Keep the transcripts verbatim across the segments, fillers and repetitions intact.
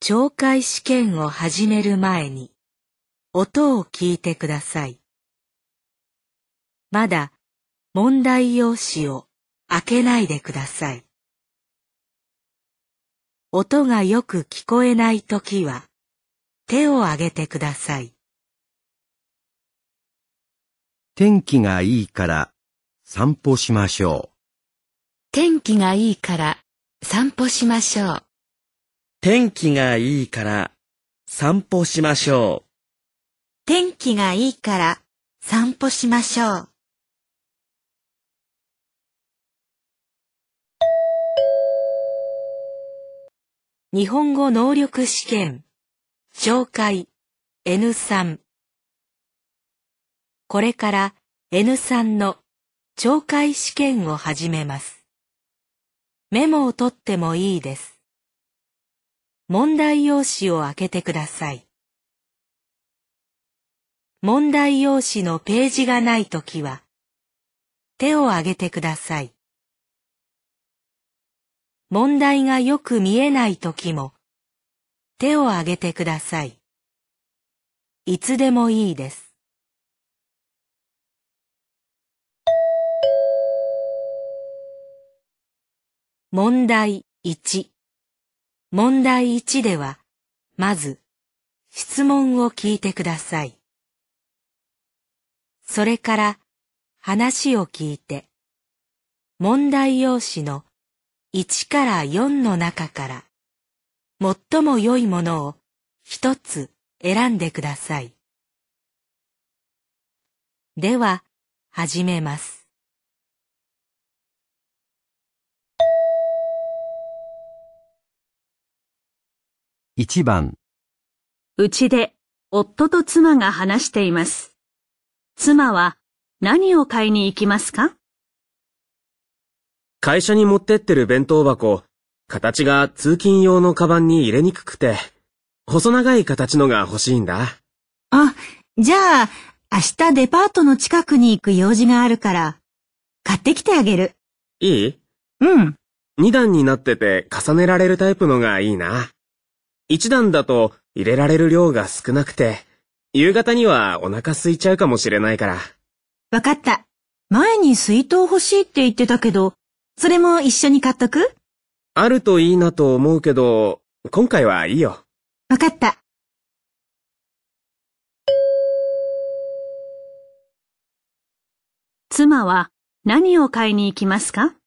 懲戒試験を始める前に、音を聞いてください。まだ問題用紙を開けないでください。音がよく聞こえないときは、手を挙げてください。 天気がいいから散歩しましょう。 天気がいいから散歩しましょう。 天気がいいから散歩しましょう。 天気がいいから散歩しましょう。 日本語能力試験、懲戒 エヌスリー。これから エヌスリー の懲戒試験を始めます。メモを取ってもいいです。問題用紙を開けてください。問題用紙のページがないときは、手を挙げてください。問題がよく見えないときも、手を挙げてください。いつでもいいです。問題いち。問題いちでは、まず、質問を聞いてください。それから、話を聞いて、問題用紙のいちからよんの中から、最も良いものを一つ選んでください。では、始めます。 いちばん。 うちで夫と妻が話しています。妻は何を買いに行きますか？ 会社に持ってってる弁当箱、形が通勤用のカバンに入れにくくて、細長い形のが欲しいんだ。 あ、じゃあ、明日デパートの近くに行く用事があるから、買ってきてあげる。 いい？ うん。 に段になってて重ねられるタイプのがいいな。いち段だと入れられる量が少なくて、夕方にはお腹空いちゃうかもしれないから。 わかった。前に水筒欲しいって言ってたけど、それも一緒に買っとく？ あるといいなと思うけど、今回はいいよ。 わかった。 妻は何を買いに行きますか？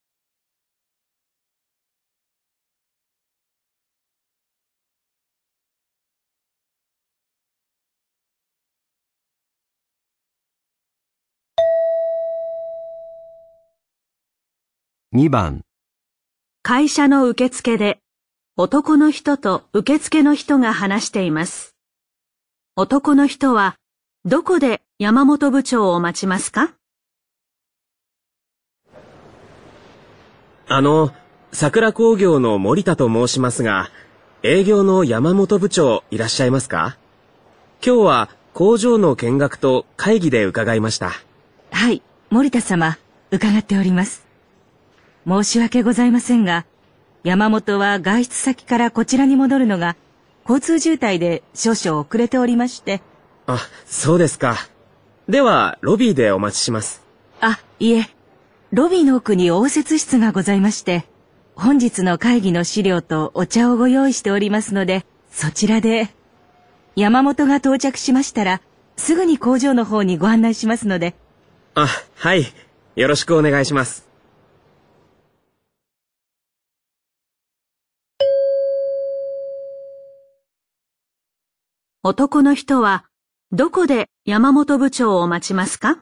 にばん。 会社の受付で男の人と受付の人が話しています。男の人はどこで山本部長を待ちますか？ あの、桜工業の森田と申しますが、営業の山本部長いらっしゃいますか？今日は工場の見学と会議で伺いました。 はい、森田様、伺っております。申し訳ございませんが、山本は外出先からこちらに戻るのが交通渋滞で少々遅れておりまして。 あ、そうですか。では、ロビーでお待ちします。 あ、いえ、ロビーの奥に応接室がございまして、本日の会議の資料とお茶をご用意しておりますので、そちらで。山本が到着しましたら、すぐに工場の方にご案内しますので。 あ、はい。よろしくお願いします。 男の人はどこで山本部長を待ちますか？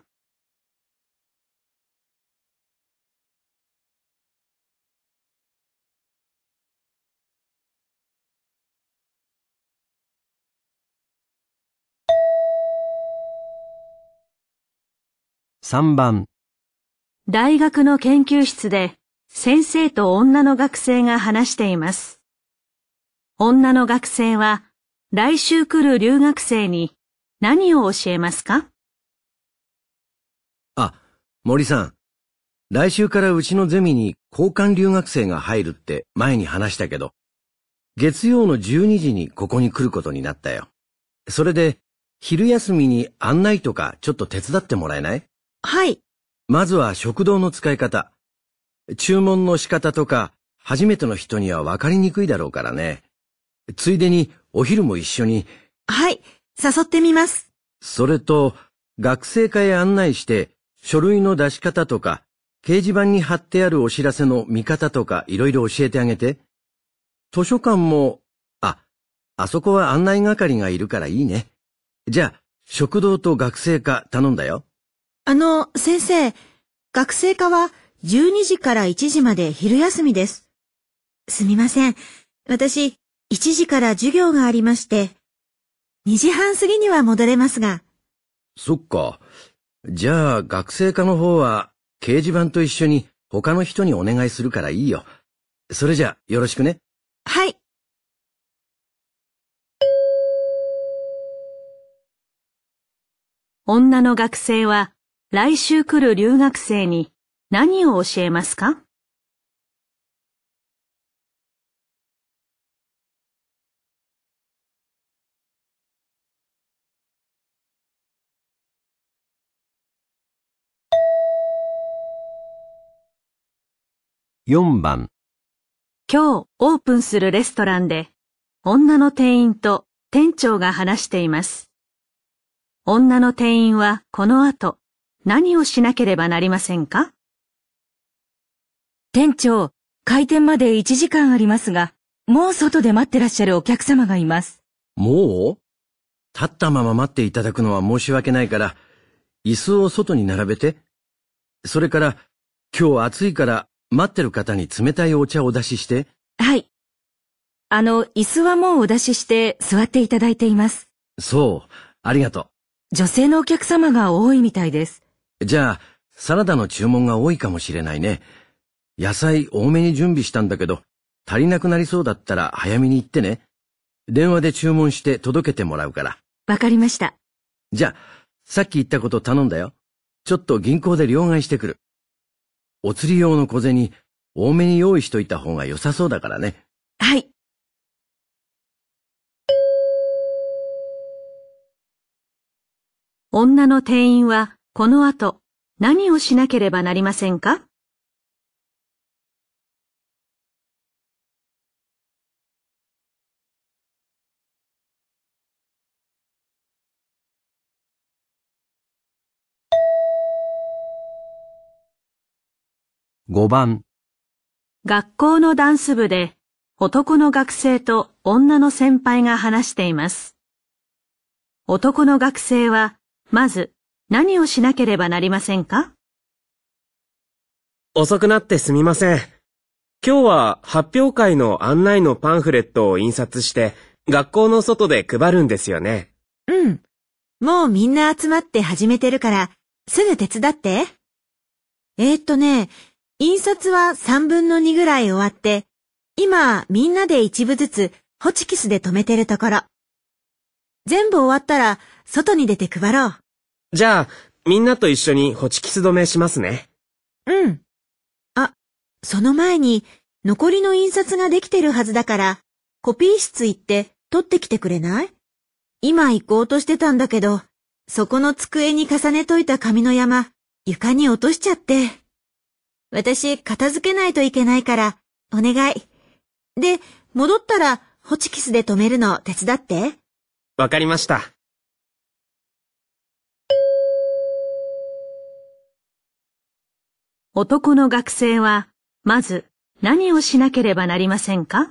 さんばん。 大学の研究室で先生と女の学生が話しています。女の学生は来週来る留学生に何を教えますか？ あ、森さん。来週からうちのゼミに交換留学生が入るって前に話したけど、 月曜のじゅうにじにここに来ることになったよ。それで、昼休みに案内とかちょっと手伝ってもらえない？ はい。 まずは食堂の使い方。注文の仕方とか、初めての人には分かりにくいだろうからね。ついでにお昼も一緒に。 はい、誘ってみます。 それと、学生課へ案内して、書類の出し方とか、掲示板に貼ってあるお知らせの見方とかいろいろ教えてあげて。図書館も、あ、あそこは案内係がいるからいいね。じゃあ、食堂と学生課頼んだよ。 あの、先生、学生課はじゅうにじからいちじまで昼休みです。すみません。私、いちじから授業がありまして、にじはん過ぎには戻れますが。 そっか。じゃあ、学生課の方は、掲示板と一緒に他の人にお願いするからいいよ。それじゃ、よろしくね。 はい。 女の学生は来週来る留学生に何を教えますか？ よんばん。 今日オープンするレストランで女の店員と店長が話しています。女の店員はこの後何をしなければなりませんか？ 店長、開店までいちじかんありますが、もう外で待ってらっしゃるお客様がいます。 もう？立ったまま待っていただくのは申し訳ないから、椅子を外に並べて。それから、今日暑いから待ってる方に冷たいお茶をお出しして。 はい。あの、椅子はもうお出しして座っていただいています。 そう、ありがとう。 女性のお客様が多いみたいです。 じゃあ、サラダの注文が多いかもしれないね。野菜多めに準備したんだけど、足りなくなりそうだったら早めに行ってね。電話で注文して届けてもらうから。 わかりました。 じゃあ、さっき言ったこと頼んだよ。ちょっと銀行で両替してくる。お釣り用の小銭、多めに用意しといた方が良さそうだからね。 はい。 女の店員はこの後何をしなければなりませんか？ ごばん。 学校のダンス部で男の学生と女の先輩が話しています。男の学生はまず何をしなければなりませんか？ 遅くなってすみません。今日は発表会の案内のパンフレットを印刷して学校の外で配るんですよね。 うん。もうみんな集まって始めてるから、すぐ手伝って。えーっとね、印刷はさんぶんのにぐらい終わって、今みんなで一部ずつホチキスで留めてるところ。全部終わったら外に出て配ろう。 じゃあ、みんなと一緒にホチキス止めしますね。 うん。あ、その前に残りの印刷ができてるはずだから、コピー室行って取ってきてくれない？今行こうとしてたんだけど、そこの机に重ねといた紙の山、床に落としちゃって。私、片付けないといけないから、お願い。で、戻ったらホチキスで留めるの手伝って。 わかりました。 男の学生はまず何をしなければなりませんか？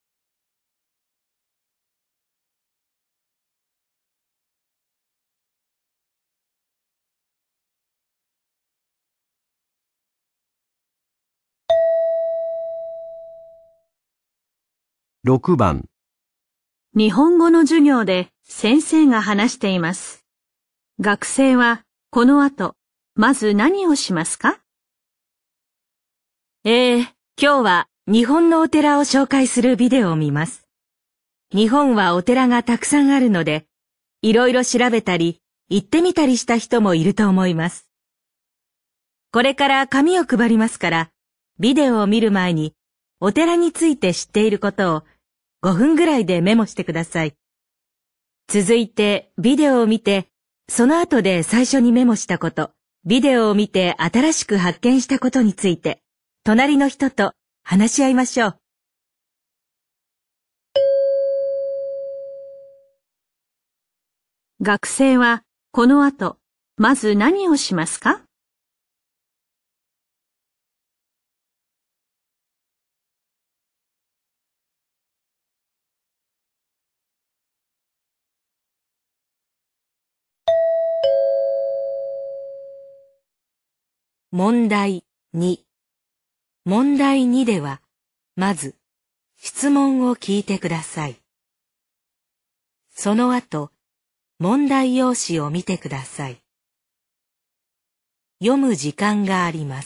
ろくばん。 日本語の授業で先生が話しています。学生はこの後まず何をしますか？ えー、今日は日本のお寺を紹介するビデオを見ます。日本はお寺がたくさんあるので、いろいろ調べたり、行ってみたりした人もいると思います。これから紙を配りますから、ビデオを見る前に、お寺について知っていることを、 ごふんぐらいでメモしてください。続いてビデオを見て、その後で最初にメモしたこと、ビデオを見て新しく発見したことについて、隣の人と話し合いましょう。 学生はこの後、まず何をしますか？ 問題に。問題にでは、まず、質問を聞いてください。その後、問題用紙を見てください。読む時間があります。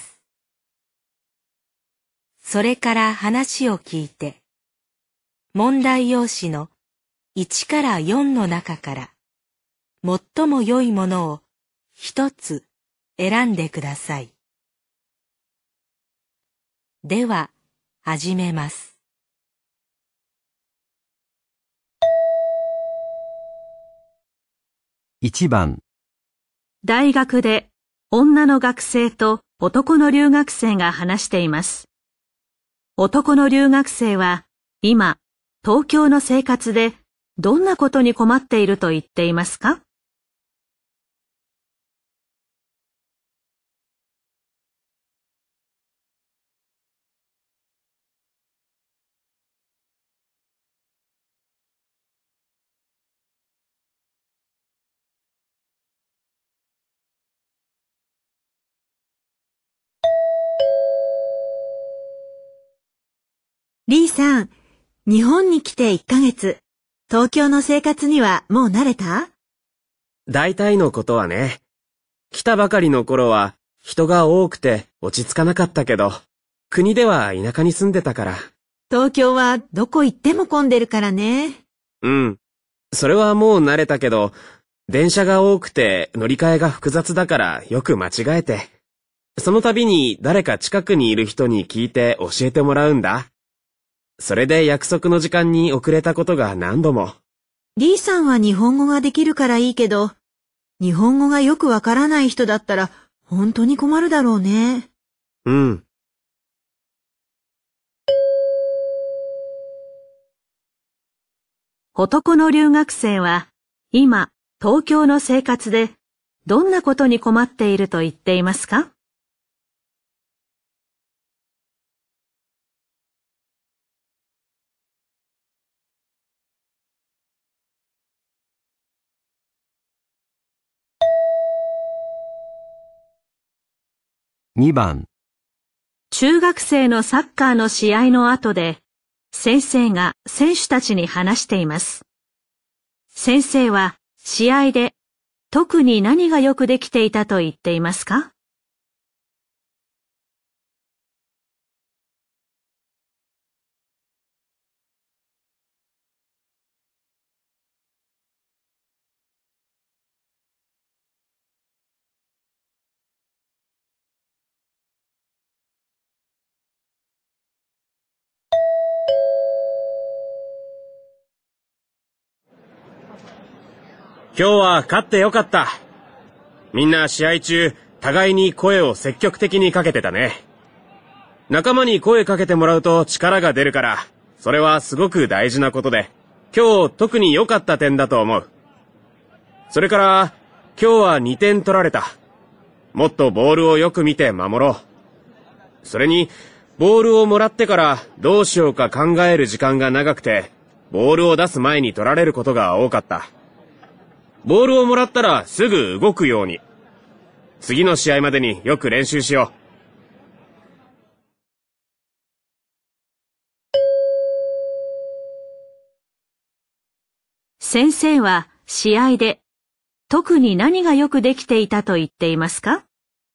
それから話を聞いて、問題用紙のいちからよんの中から、最も良いものを一つ選んでください。では、始めます。 いちばん、 大学で女の学生と男の留学生が話しています。男の留学生は今、東京の生活でどんなことに困っていると言っていますか？ リーさん、日本に来ていっかげつ、東京の生活にはもう慣れた？ 大体のことはね。来たばかりの頃は人が多くて落ち着かなかったけど、国では田舎に住んでたから。 東京はどこ行っても混んでるからね。 うん。それはもう慣れたけど、電車が多くて乗り換えが複雑だからよく間違えて。その度に誰か近くにいる人に聞いて教えてもらうんだ。それで約束の時間に遅れたことが何度も。 リーさんは日本語ができるからいいけど、日本語がよくわからない人だったら本当に困るだろうね。 うん。 男の留学生は今、東京の生活でどんなことに困っていると言っていますか？ にばん、 中学生のサッカーの試合の後で、先生が選手たちに話しています。先生は試合で特に何がよくできていたと言っていますか？ 今日は勝ってよかった。みんな試合中、互いに声を積極的にかけてたね。仲間に声かけてもらうと力が出るから、それはすごく大事なことで、今日特に良かった点だと思う。それから、今日はにてん取られた。もっとボールをよく見て守ろう。それに、ボールをもらってからどうしようか考える時間が長くて、ボールを出す前に取られることが多かった。ボールをもらったらすぐ動くように。次の試合までによく練習しよう。 先生は試合で特に何がよくできていたと言っていますか？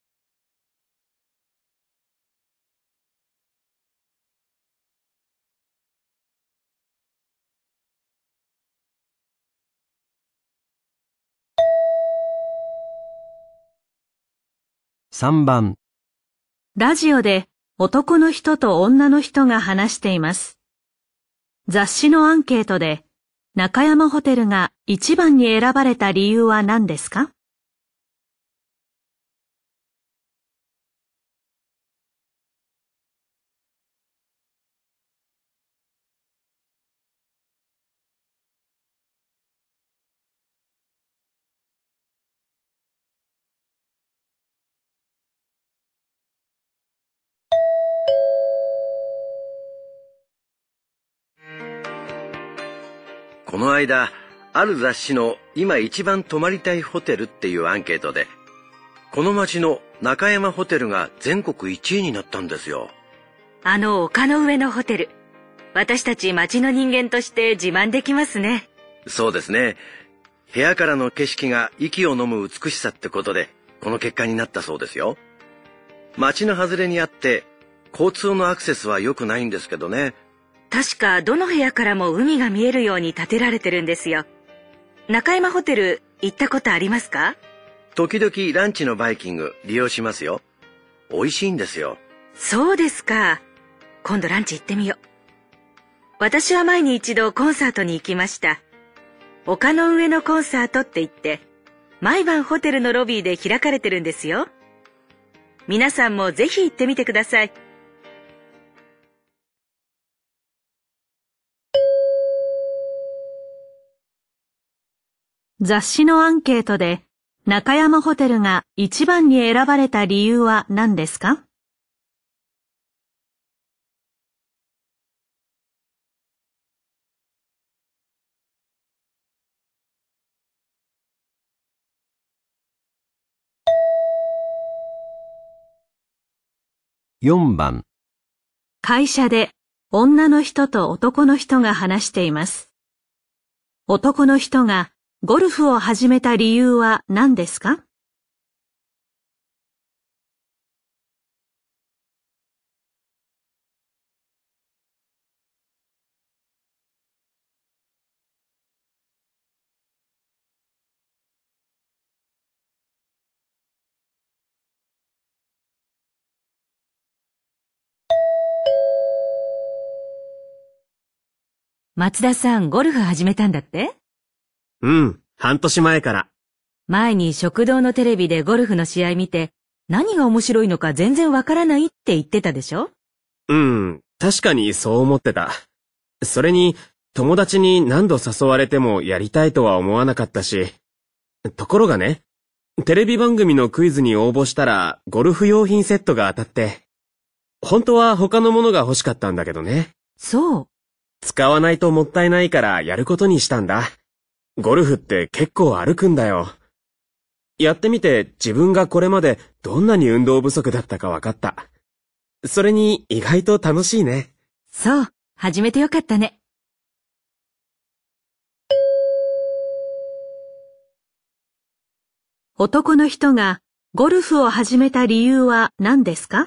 さんばん、 ラジオで男の人と女の人が話しています。 雑誌のアンケートで中山ホテルが一番に選ばれた理由は何ですか？ この間、ある雑誌の今一番泊まりたいホテルっていうアンケートで、この町の中山ホテルが全国いちいになったんですよ。 あの丘の上のホテル。私たち町の人間として自慢できますね。 そうですね。部屋からの景色が息を飲む美しさってことで、この結果になったそうですよ。町の外れにあって、交通のアクセスは良くないんですけどね。 確かどの部屋からも海が見えるように建てられてるんですよ。中山ホテル行ったことありますか？ 時々ランチのバイキング利用しますよ。美味しいんですよ。 そうですか。今度ランチ行ってみよう。私は前に一度コンサートに行きました。丘の上のコンサートって言って、毎晩ホテルのロビーで開かれてるんですよ。皆さんもぜひ行ってみてください。 雑誌のアンケートで中山ホテルが一番に選ばれた理由は何ですか？ よんばん。 会社で女の人と男の人が話しています。男の人がゴルフを始めた理由は何ですか？ 松田さん、ゴルフ始めたんだって？ うん、半年前から。 前に食堂のテレビでゴルフの試合見て、何が面白いのか全然わからないって言ってたでしょ？ うん、確かにそう思ってた。それに、友達に何度誘われてもやりたいとは思わなかったし。ところがね、テレビ番組のクイズに応募したら、ゴルフ用品セットが当たって。本当は他のものが欲しかったんだけどね。 そう。 使わないともったいないからやることにしたんだ。ゴルフって結構歩くんだよ。やってみて自分がこれまでどんなに運動不足だったか分かった。それに意外と楽しいね。 そう、始めてよかったね。 男の人がゴルフを始めた理由は何ですか？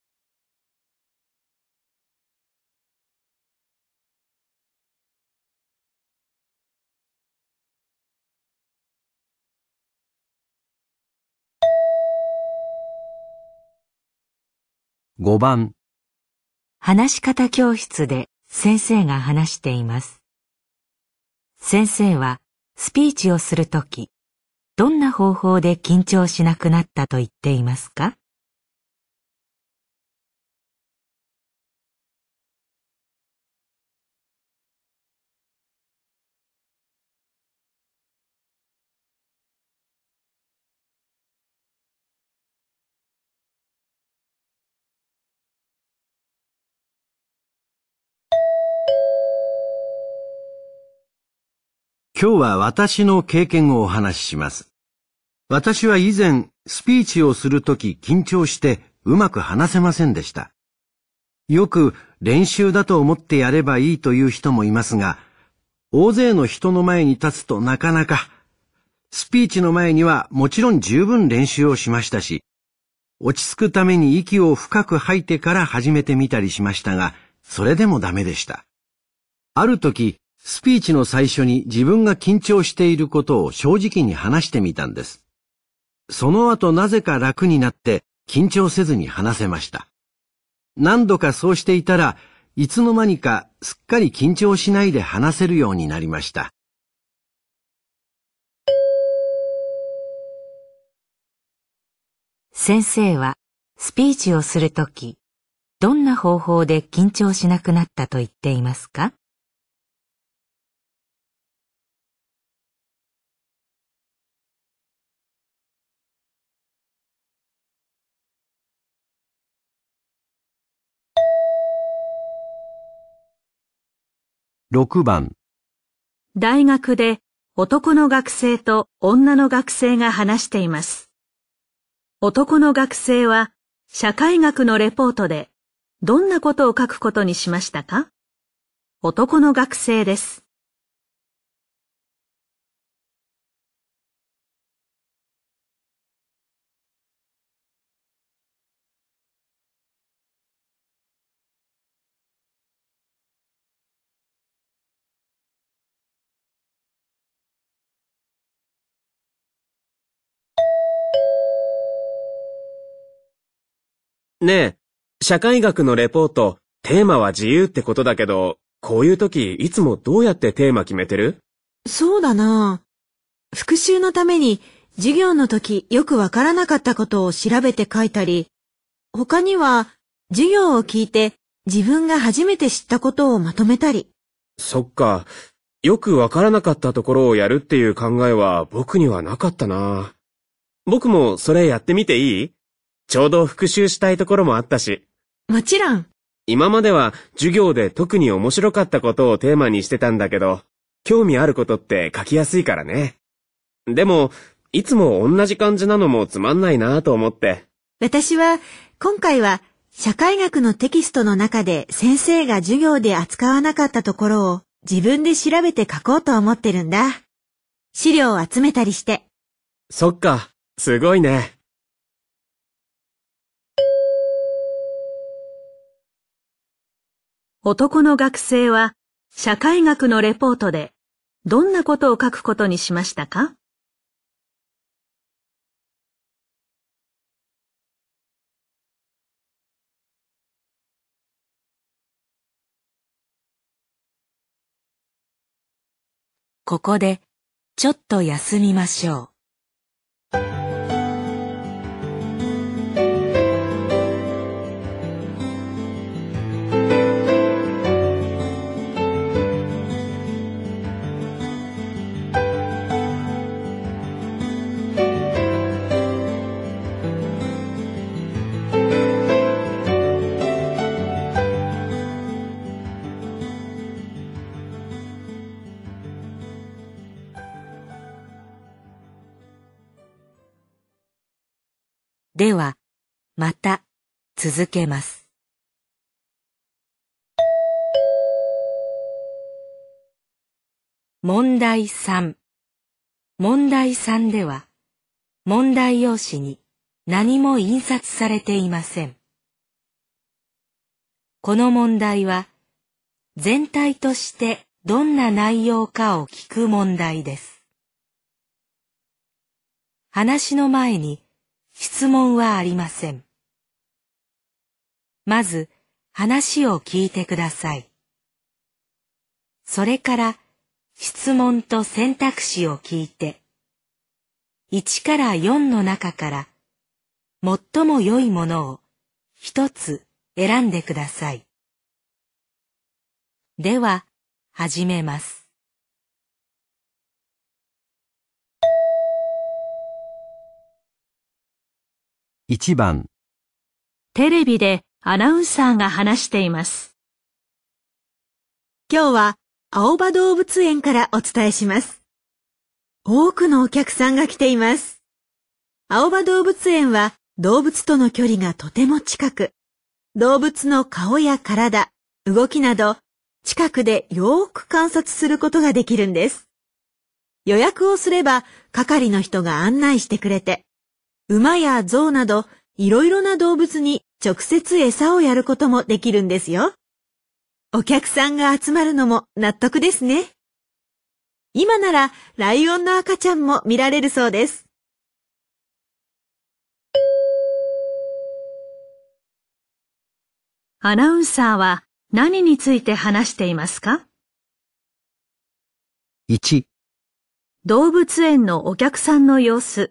ごばん。 話し方教室で先生が話しています。先生はスピーチをするとき、どんな方法で緊張しなくなったと言っていますか？ 今日は私の経験をお話しします。私は以前、スピーチをするとき緊張してうまく話せませんでした。よく練習だと思ってやればいいという人もいますが、大勢の人の前に立つとなかなか。スピーチの前にはもちろん十分練習をしましたし、落ち着くために息を深く吐いてから始めてみたりしましたが、それでもダメでした。ある時、スピーチの最初に自分が緊張していることを正直に話してみたんです。その後なぜか楽になって緊張せずに話せました。何度かそうしていたら、 いつの間にかすっかり緊張しないで話せるようになりました。 先生はスピーチをするとき、どんな方法で緊張しなくなったと言っていますか？ ろくばん。 大学で男の学生と女の学生が話しています。男の学生は社会学のレポートでどんなことを書くことにしましたか？男の学生です。 ねえ、社会学のレポート、テーマは自由ってことだけど、こういう時いつもどうやってテーマ決めてる？ そうだな。復習のために授業の時よくわからなかったことを調べて書いたり、他には授業を聞いて自分が初めて知ったことをまとめたり。 そっか。よくわからなかったところをやるっていう考えは僕にはなかったな。僕もそれやってみていい？ちょうど復習したいところもあったし。 もちろん。 今までは授業で特に面白かったことをテーマにしてたんだけど、興味あることって書きやすいからね。でも、いつも同じ感じなのもつまんないなと思って。 私は今回は社会学のテキストの中で先生が授業で扱わなかったところを自分で調べて書こうと思ってるんだ。資料を集めたりして。 そっか、すごいね。 男の学生は社会学のレポートでどんなことを書くことにしましたか？ ここでちょっと休みましょう。では、また続けます。問題さん。問題さんでは、問題用紙に何も印刷されていません。この問題は、全体としてどんな内容かを聞く問題です。話の前に、質問はありません。まず話を聞いてください。それから質問と選択肢を聞いて、いちからよんの中から最も良いものを一つ選んでください。では、始めます。 いちばん。 テレビでアナウンサーが話しています。 今日は青葉動物園からお伝えします。多くのお客さんが来ています。青葉動物園は動物との距離がとても近く、動物の顔や体、動きなど近くでよーく観察することができるんです。予約をすれば係の人が案内してくれて、馬や象などいろいろな動物に直接餌をやることもできるんですよ。お客さんが集まるのも納得ですね。今ならライオンの赤ちゃんも見られるそうです。 アナウンサーは何について話していますか？ いち、 動物園のお客さんの様子。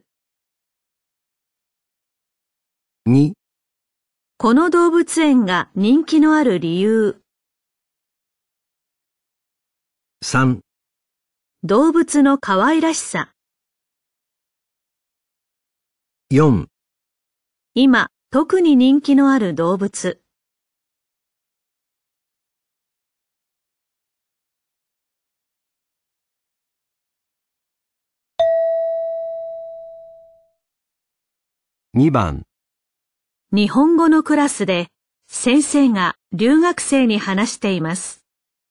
に、 この動物園が人気のある理由。 さん、 動物の可愛らしさ。 よん、 今、特に人気のある動物。 にばん、 日本語のクラスで先生が留学生に話しています。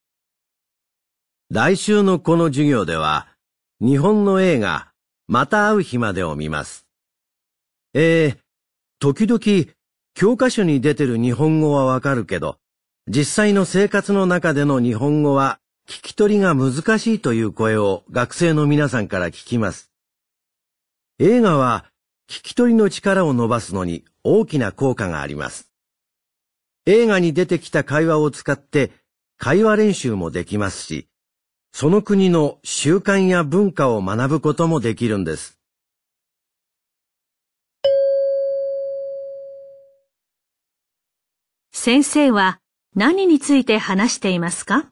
来週のこの授業では、日本の映画、また会う日までを見ます。えー、時々、教科書に出てる日本語はわかるけど、実際の生活の中での日本語は聞き取りが難しいという声を学生の皆さんから聞きます。映画は聞き取りの力を伸ばすのに大きな効果があります。映画に出てきた会話を使って会話練習もできますし、その国の習慣や文化を学ぶこともできるんです。 先生は何について話していますか？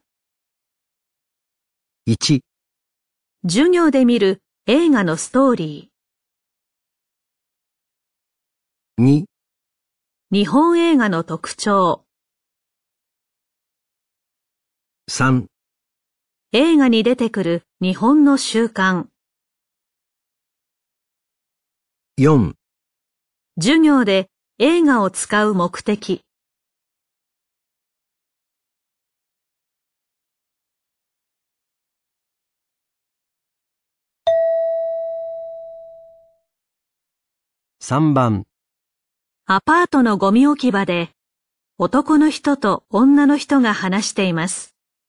いち、 授業で見る映画のストーリに、 ー。日本映画の特徴。 さん、 映画に出てくる日本の習慣。 よん、 授業で映画を使う目的。 さんばん、 アパートのゴミ置き場で男の人と女の人が話しています。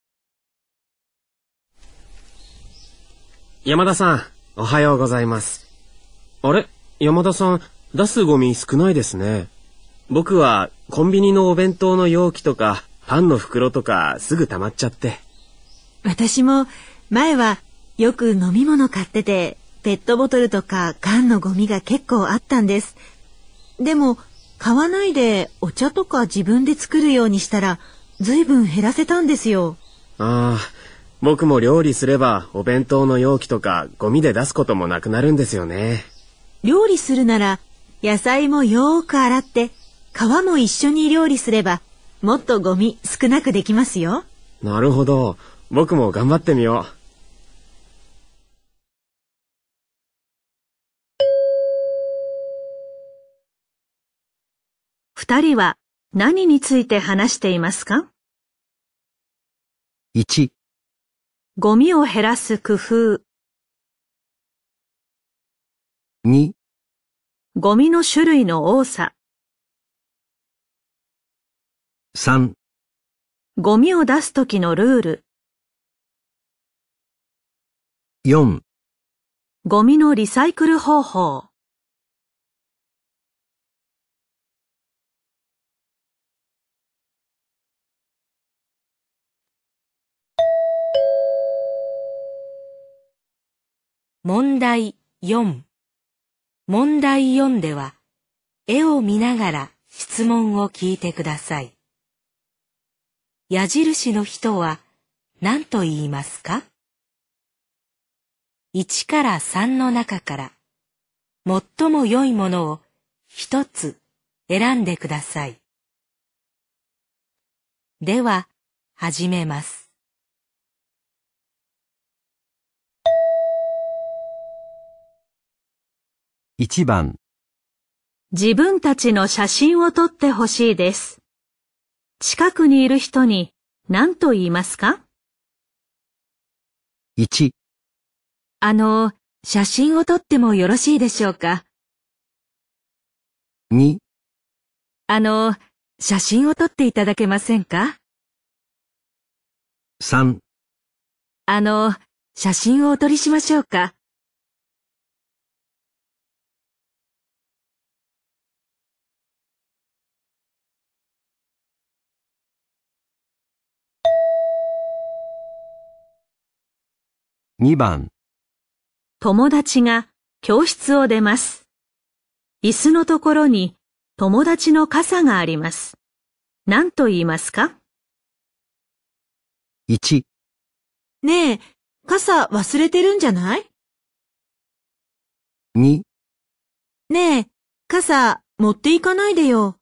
山田さん、おはようございます。あれ、山田さん、出すゴミ少ないですね。僕はコンビニのお弁当の容器とかパンの袋とかすぐ溜まっちゃって。 私も前はよく飲み物買ってて、ペットボトルとか缶のゴミが結構あったんです。でも買わないでお茶とか自分で作るようにしたらずいぶん減らせたんですよ。 ああ、僕も料理すればお弁当の容器とかゴミで出すこともなくなるんですよね。 料理するなら野菜もよーく洗って皮も一緒に料理すればもっとゴミ少なくできますよ。 なるほど。僕も頑張ってみよう。 二人は何について話していますか？ いち、 ゴミを減らす工夫。 に、 ゴミの種類の多さ。 さん、 ゴミを出すときのルール。 よん、 ゴミのリサイクル方法。 問題よん。問題よんでは、絵を見ながら質問を聞いてください。矢印の人は何と言いますか？いちからさんの中から最も良いものを一つ選んでください。では、始めます。 いちばん、 自分たちの写真を撮ってほしいです。近くにいる人に何と言いますか？ いち、 あの、写真を撮ってもよろしいでしょうか？ に、 あの、写真を撮っていただけませんか？ さん、 あの、写真をお撮りしましょうか？ にばん、 友達が教室を出ます。椅子のところに友達の傘があります。何と言いますか？ いち、 ねえ、傘忘れてるんじゃない？ に、 ねえ、傘持っていかないでよ。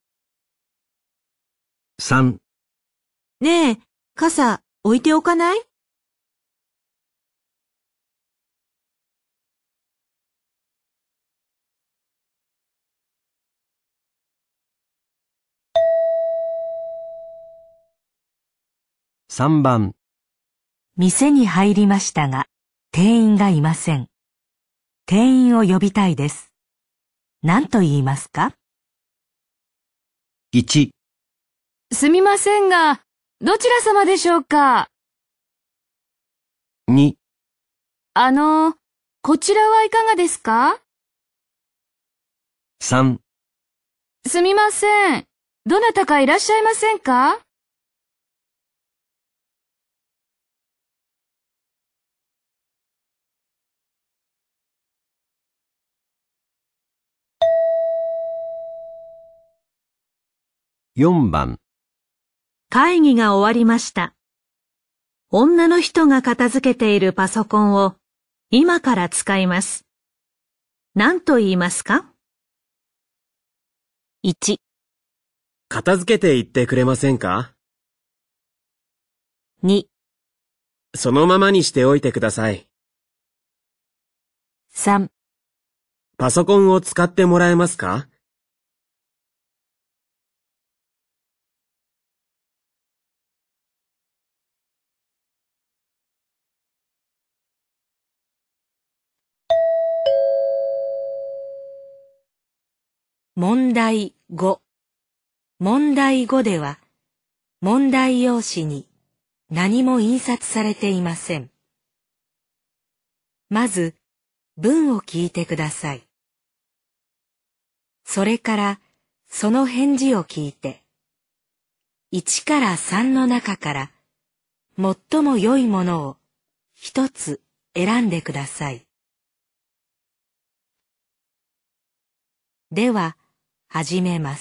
さん、 ねえ、傘置いておかない？ さんばん、 店に入りましたが、店員がいません。店員を呼びたいです。何と言いますか？ いち、 すみませんが、どちら様でしょうか？ に、 あの、こちらはいかがですか？ さん、 すみません。どなたかいらっしゃいませんか？ よんばん、 会議が終わりました。女の人が片付けているパソコンを今から使います。何と言いますか？ いち、 片付けていってくれませんか？ に、 そのままにしておいてください。 さん、 パソコンを使ってもらえますか？ 問題ご。問題ごでは、問題用紙に何も印刷されていません。まず、文を聞いてください。それから、その返事を聞いて、いちからさんの中から最も良いものを一つ選んでください。では、始めます。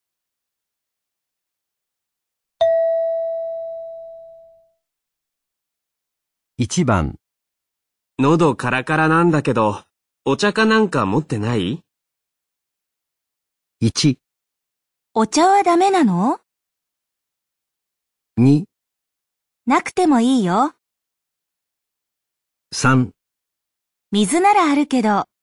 いちばん、 喉カラカラなんだけど、お茶かなんか持ってない？ いち、 お茶はダメなの？ に、 なくてもいいよ。 さん、 水ならあるけど。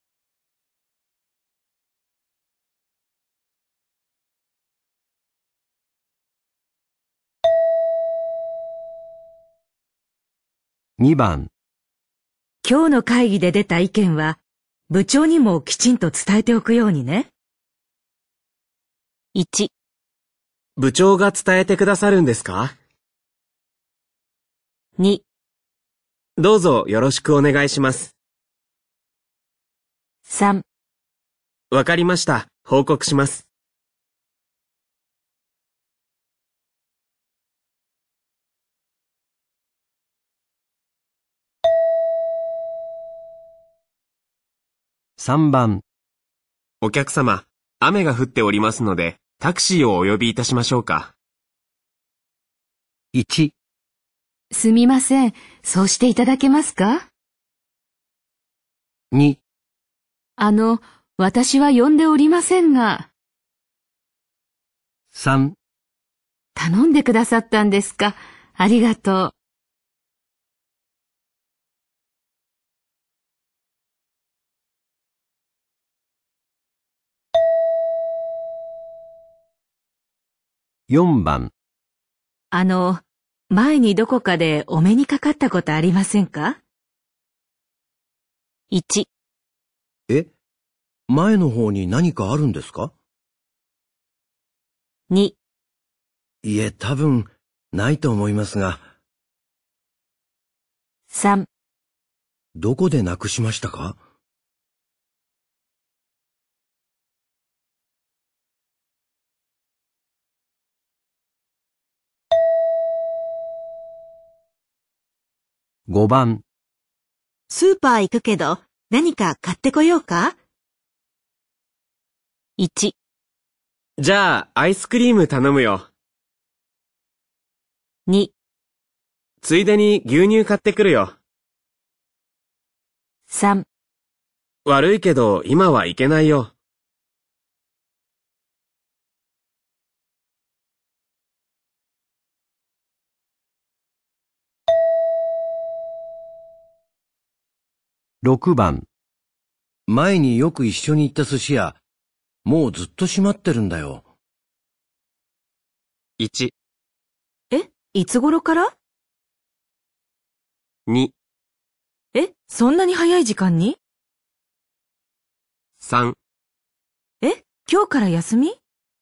にばん、 今日の会議で出た意見は、部長にもきちんと伝えておくようにね。いち、 部長が伝えてくださるんですか？ に、 どうぞよろしくお願いします。 さん、 わかりました。報告します。 さんばん、 お客様、雨が降っておりますので、タクシーをお呼びいたしましょうか。 いち、 すみません。そうしていただけますか？ に、 あの、私は呼んでおりませんが。 さん、 頼んでくださったんですか？ありがとう。 よんばん、 あの、前にどこかでお目にかかったことありませんか？いち、 え、前の方に何かあるんですか？ に、 いえ、多分、ないと思いますが、 さん、 どこでなくしましたか？ごばん、 スーパー行くけど何か買ってこようか？ いち、 じゃあ、アイスクリーム頼むよ。 に、 ついでに牛乳買ってくるよ。 さん、 悪いけど、今は行けないよ。 ろくばん。前によく一緒に行った寿司屋、もうずっと閉まってるんだよ。 いち、 え、いつ頃から？ に、 え、そんなに早い時間に？ さん、 え、今日から休み？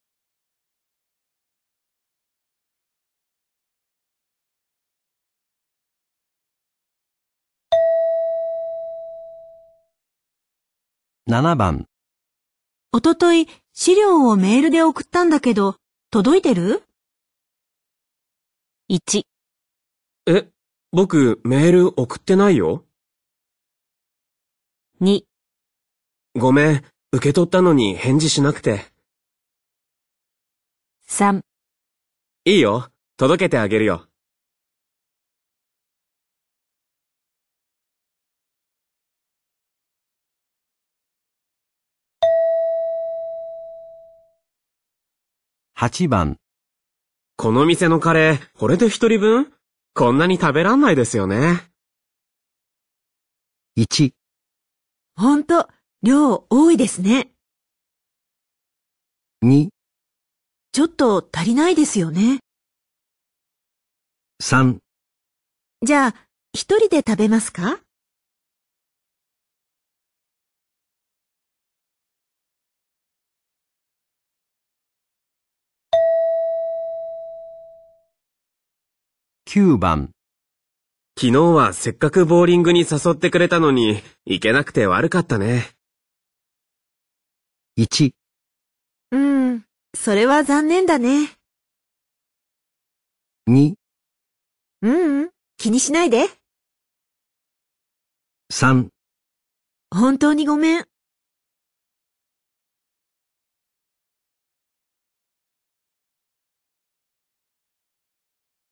ななばん。 おととい資料をメールで送ったんだけど、届いてる？ いち、 え、僕、メール送ってないよ。 に、 ごめん、受け取ったのに返事しなくて。 さん、 いいよ、届けてあげるよ。 はちばん。 この店のカレー、これで一人分？こんなに食べらんないですよね。 いち、 ほんと、量多いですね。 に、 ちょっと足りないですよね。 さん、 じゃあ、一人で食べますか？ きゅうばん。 昨日はせっかくボーリングに誘ってくれたのに、行けなくて悪かったね。 いち、 うーん、それは残念だね。 に、 ううん、気にしないで。 さん。 本当にごめん。